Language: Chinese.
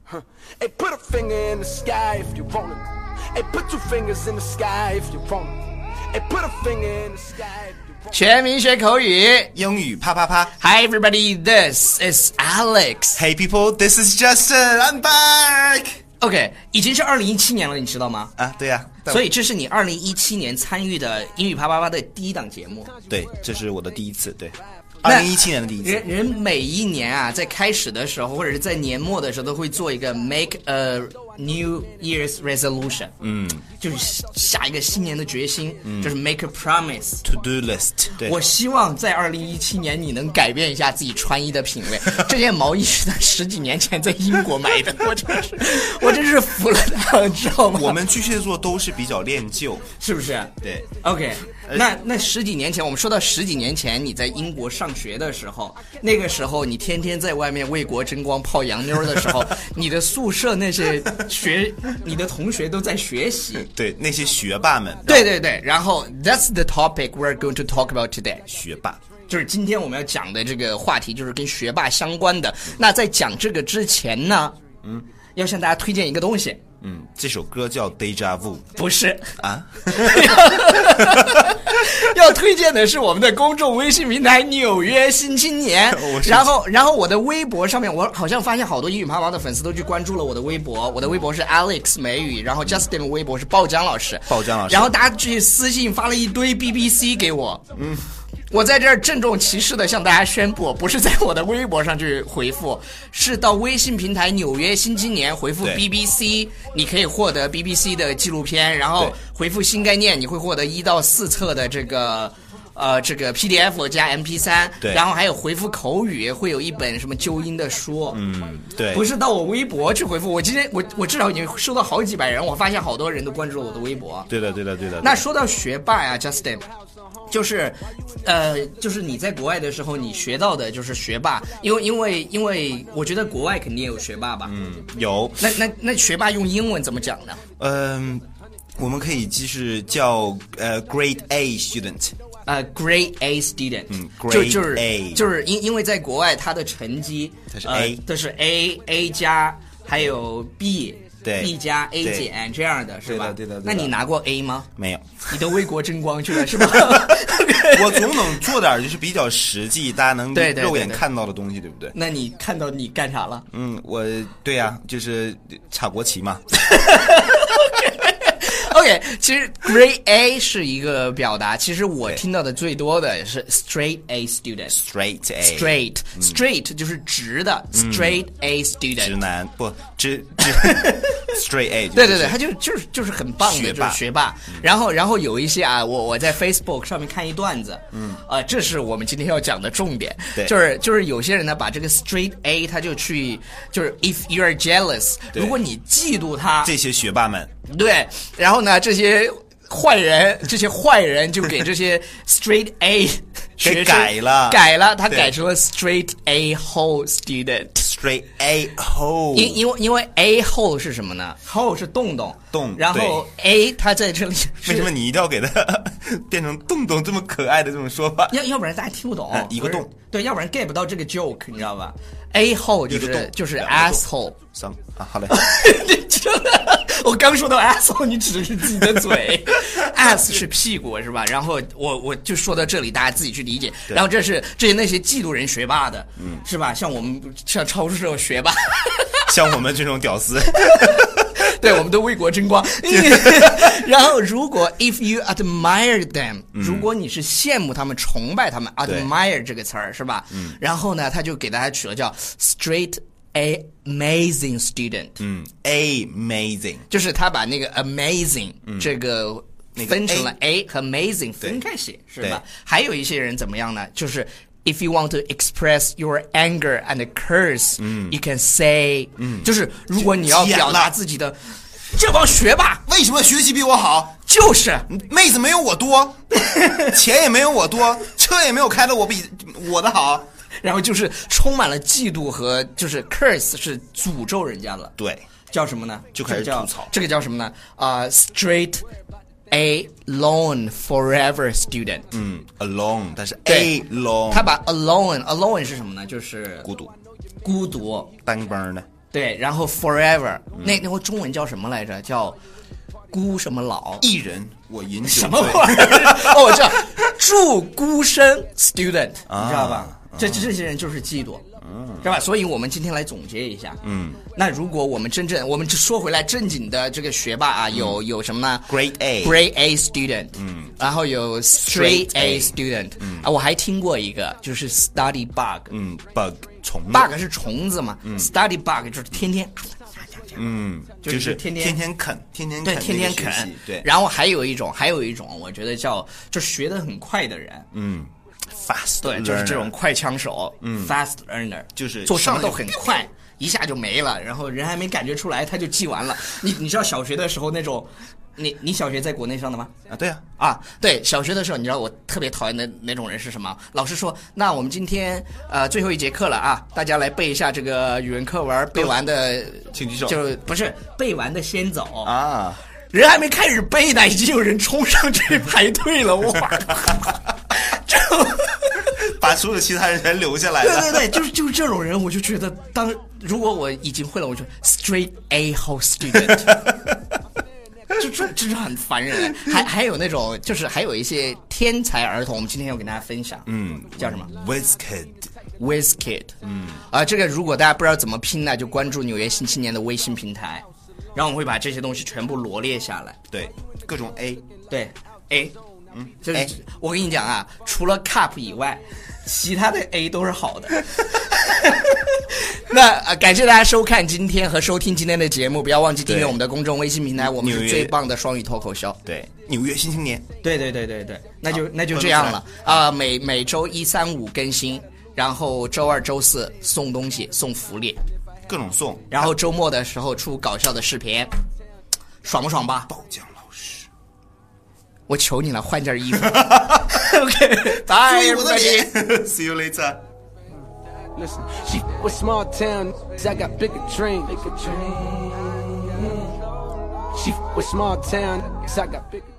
Hey, put a finger in the sky if you want it. Hey, put two fingers in the sky if you want it. Hey, put a finger in the sky if you want it. 全民学口语， 英语啪啪啪。 Hi everybody, this is Alex. Hey people, this is Justin. I'm back. OK, 已经是2017年了，你知道吗？ 啊，对呀、 所以这是你2017年参与的英语啪啪啪的第一档节目。 对，这是我的第一次，对，2017年的第一次。 人每一年啊，在开始的时候或者是在年末的时候，都会做一个 make a New Year's resolution， 就是下一个新年的决心，就是 make a promise to do list。对， 我希望在2017年你能改变一下自己穿衣的品味。这件毛衣是他10几年前在英国买的，我真是服了他了，知道吗？ 我们巨蟹座都是比较恋旧， 是不是？ 对 ，OK。那10几年前，我们说到10几年前你在英国上学的时候，那个时候你天天在外面为国争光泡洋妞的时候，你的宿舍那些你的同学都在学习， 对，那些学霸们， 对对对，然后 that's the topic we're going to talk about today。 学霸就是今天我们要讲的这个话题，就是跟学霸相关的。那在讲这个之前呢，要向大家推荐一个东西。 这首歌叫 Deja Vu。 不是啊要推荐的是我们的公众微信平台纽约新青年。然后我的微博上面，我好像发现好多英语啪啪的粉丝都去关注了我的微博，我的微博是 Alex 美语，然后 Justin 的微博是鲍江老师，然后大家去私信发了一堆 BBC 给我。我在这儿郑重其事的向大家宣布，不是在我的微博上去回复，是到微信平台纽约新青年回复 BBC， 你可以获得 BBC 的纪录片，然后回复新概念，你会获得1到4册的这个 PDF 加 MP3， 然后还有回复口语会有一本什么纠音的书。 对， 不是到我微博去回复，我今天我至少已经收到好几百人，我发现好多人都关注了我的微博。 对的。 那说到学霸呀 ，Justin。就是你在国外的时候，你学到的就是学霸，因为我觉得国外肯定也有学霸吧。 有。 那学霸用英文怎么讲呢？ 我们可以就是叫Grade A student。 Grade A student。 Grade A 就是因为在国外他的成绩它是 A， 它是 A 加还有 B。 对 B 加 A 减这样的是吧？ 对的。 那你拿过 A 吗？ 没有。 你都为国争光去了是吧？ 我总能做点就是比较实际，大家能肉眼看到的东西，对不对？ 那你看到你干啥了？ 我对呀，就是插国旗嘛。 OK， 其实 Grade A 是一个表达，其实我听到的最多的是 Straight A student。Straight 就是直的，Straight A student。 直男不直Straight A。 对，他就是很棒的就是学霸。然后有一些啊，我在 Facebook 上面看一段子，这是我们今天要讲的重点。就是有些人呢把这个 Straight A 他就去就是 if you are jealous， 如果你嫉妒他， 这些学霸们。 对，然后呢，这些坏人就给这些 straight A 给改了， 他改成了 straight A hole student。straight A hole， 因为 A hole 是什么呢 ？hole 是洞，然后 A 它在这里。 为什么你一定要给它变成洞这么可爱的这种说法？ 要不然大家听不懂。 一个洞， 对，要不然 get 不到这个 joke， 你知道吧 ？A hole 就是 asshole。 好嘞。 我刚说到 asshole， 你指的是自己的嘴。ass 是屁股是吧？然后我就说到这里，大家自己去理解。然后这是那些嫉妒人学霸的，是吧？像超市这种学霸， 像我们这种屌丝。 对，我们都为国争光。然后如果 if you admire them，如果你是羡慕他们、崇拜他们 ，admire 这个词儿是吧？然后呢，他就给大家取了叫 straight amazing student。amazing 就是他把那个 amazing 这个分成了 A 和 amazing 分开写，是吧？还有一些人怎么样呢？就是 if you want to express your anger and curse，you can say，就是如果你要表达自己的，这帮学霸为什么学习比我好？ 就是妹子没有我多，钱也没有我多，车也没有开的比我的好。 然后就是充满了嫉妒和就是 curse 是诅咒人家了。 对， 叫什么呢？ 就开始吐槽。 这个叫什么呢？straight alone forever student。 alone， 但是 alone， 他把 alone 是什么呢？就是孤独， 单帮的。 对，然后 forever，那个中文叫什么来着？叫孤什么老？ 一人我饮酒醉。 什么玩意儿？哦，我知道，祝孤生 student，你知道吧？这些人就是嫉妒。是吧？所以我们今天来总结一下。那如果我们说回来正经的这个学霸啊，有什么呢 ？Grade A student，然后有 Straight A student，啊，我还听过一个就是 Study Bug，bug 虫子 ，bug 是虫子嘛，Study Bug 就是天天， 就是天啃，天天对，天天啃， 对。 然后还有一种，我觉得就学得很快的人 ，fast， 对，就是这种快枪手，fast learner， 就是做什么都很快，一下就没了，然后人还没感觉出来他就记完了。你知道小学的时候那种，你小学在国内上的吗？ 啊，对啊， 对，小学的时候你知道我特别讨厌的那种人是什么？老师说，那我们今天最后一节课了啊，大家来背一下这个语文课文，背完的请举手， 就不是背完的先走啊。 人还没开始背呢，已经有人冲上去排队了，哇！ 把所有其他人全留下来了。 对，就是这种人，我就觉得如果我已经会了，我就 straight A whole student， 这是很烦人。还有那种，就是还有一些天才儿童，我们今天要给大家分享，叫什么 ？Whiz Kid，这个如果大家不知道怎么拼呢，就关注纽约新青年的微信平台，然后我们会把这些东西全部罗列下来。 对，各种 A， 对 A。就是我跟你讲啊，除了 cup 以外，其他的 A 都是好的。那感谢大家收看今天和收听今天的节目，不要忘记订阅我们的公众微信平台，我们是最棒的双语脱口秀。 对，纽约新青年。 对，那就这样了啊！每周1、3、5更新，然后周2、周4送东西，送福利， 各种送， 然后周末的时候出搞笑的视频，爽不爽吧？ 爆浆老师， 我求你了，换件衣服。OK， bye everybody. See you later. Listen, she was small town, I got bigger dreams. She was small town, I got bigger